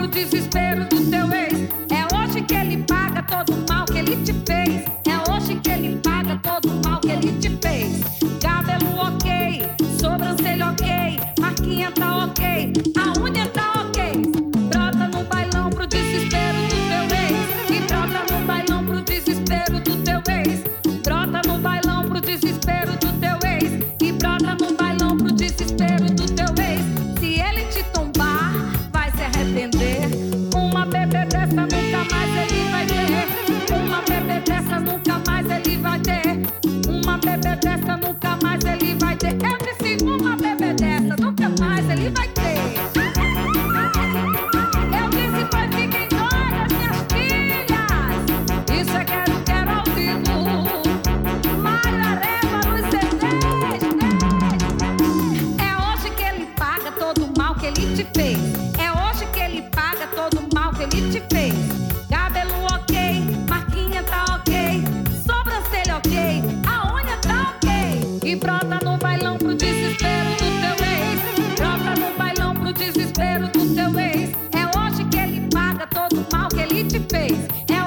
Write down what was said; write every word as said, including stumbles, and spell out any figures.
desespero do teu ex. É hoje que ele paga todo o mal que ele te fez. É hoje que ele paga todo o mal que ele te fez. Cabelo ok, sobrancelha ok, marquinha tá ok, a unha tá ok. Brota no bailão pro desespero do teu ex. E brota no bailão pro desespero do teu ex. Brota no bailão pro desespero do teu ex. E brota no bailão pro desespero do teu ex. Se ele te tombar, vai se arrepender. Uma bebê dessa nunca mais ele vai ter. Uma bebê dessa nunca mais ele vai ter. Uma bebê dessa nunca mais ele vai ter. Eu disse uma bebê dessa nunca mais ele vai ter. Eu disse foi fiquem doidas minhas filhas. Isso é quero, quero ao vivo. Malha Reva nos C Ds. É hoje que ele paga todo o mal que ele te fez. É hoje que ele paga todo o mal que ele te fez. Cabelo ok, marquinha tá ok, sobrancelha ok, a unha tá ok. E brota no bailão pro desespero do teu ex. Brota no bailão pro desespero do teu ex. É hoje que ele paga todo o mal que ele te fez. É